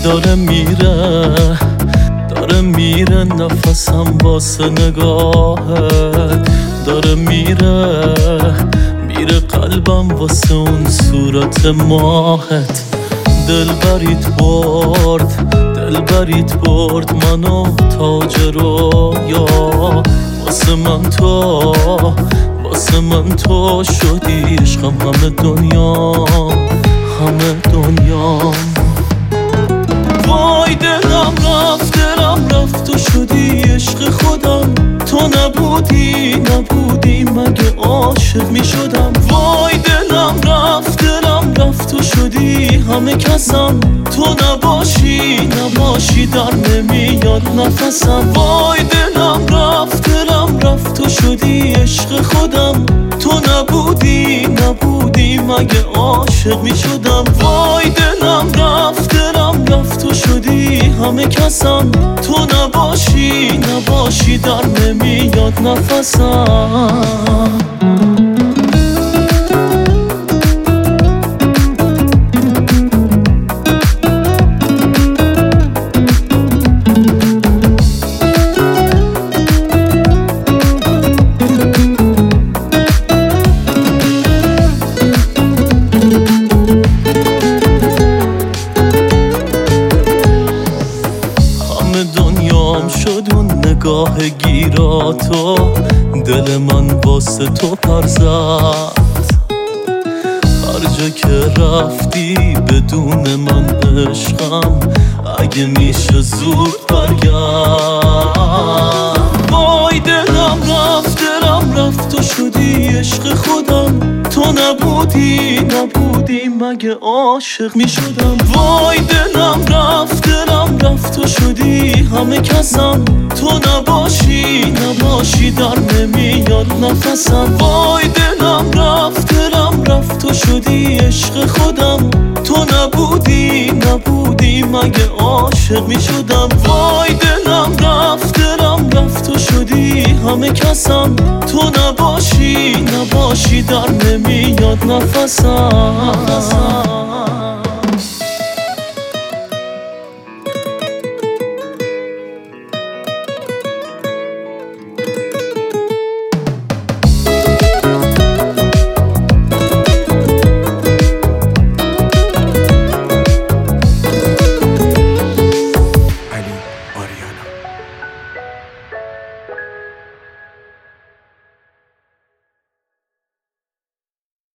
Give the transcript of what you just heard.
داره میره نفسم واسه نگاهت، داره میره قلبم واسه اون صورت ماهت. دلبریت برد منو تاج رویا، واسه من تو شدی عشقم، همه دنیام. وای دلم رفت تو شدی عشق خودم، تو نبودی مگه عاشق می شدم. وای دلم رفت تو شدی همه کسم، تو نباشی در نمیاد نفسم. وای دلم رفت تو شدی عشق خودم، تو نبودی مگه عاشق می شدم. وای دلم رفت تو شدی همه کسم، تو نباشی در نمیاد نفسم. دنیام شد اون نگاه گیراتو، دل من واسه تو پر زد. هر جا که رفتی بدون من عشقم، اگه میشه زود برگرد. وای دلم رفت تو شدی عشق خودم، تو نبودی مگه عاشق می شدم. وای دلم رفت تو شدی همه کسم، تو نباشی در نمیاد نفسم. وای دلم رفت تو شدی عشق خودم، تو نبودی مگه عاشق می شدم. وای دلم رفت تو شدی همه کسم، تو نباشی در نمیاد نفسم.